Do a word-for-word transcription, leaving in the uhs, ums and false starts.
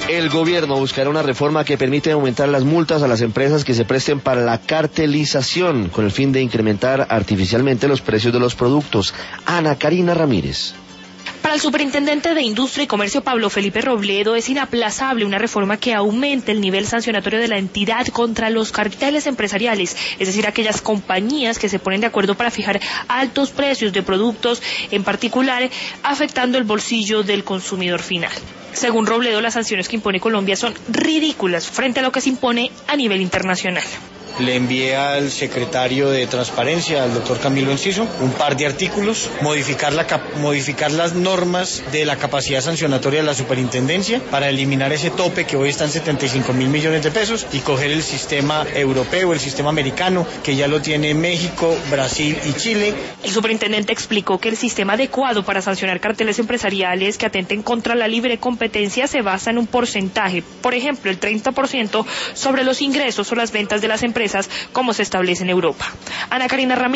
El gobierno buscará una reforma que permite aumentar las multas a las empresas que se presten para la cartelización, con el fin de incrementar artificialmente los precios de los productos. Ana Karina Ramírez. Para el superintendente de Industria y Comercio, Pablo Felipe Robledo, es inaplazable una reforma que aumente el nivel sancionatorio de la entidad contra los carteles empresariales, es decir, aquellas compañías que se ponen de acuerdo para fijar altos precios de productos, en particular afectando el bolsillo del consumidor final. Según Robledo, las sanciones que impone Colombia son ridículas frente a lo que se impone a nivel internacional. Le envié al secretario de Transparencia, al doctor Camilo Enciso, un par de artículos, modificar, la, modificar las normas de la capacidad sancionatoria de la superintendencia para eliminar ese tope que hoy está en setenta y cinco mil millones de pesos y coger el sistema europeo, el sistema americano, que ya lo tiene México, Brasil y Chile. El superintendente explicó que el sistema adecuado para sancionar carteles empresariales que atenten contra la libre competencia se basa en un porcentaje, por ejemplo, el treinta por ciento sobre los ingresos o las ventas de las empresas, como se establece en Europa. Ana Karina Ramírez.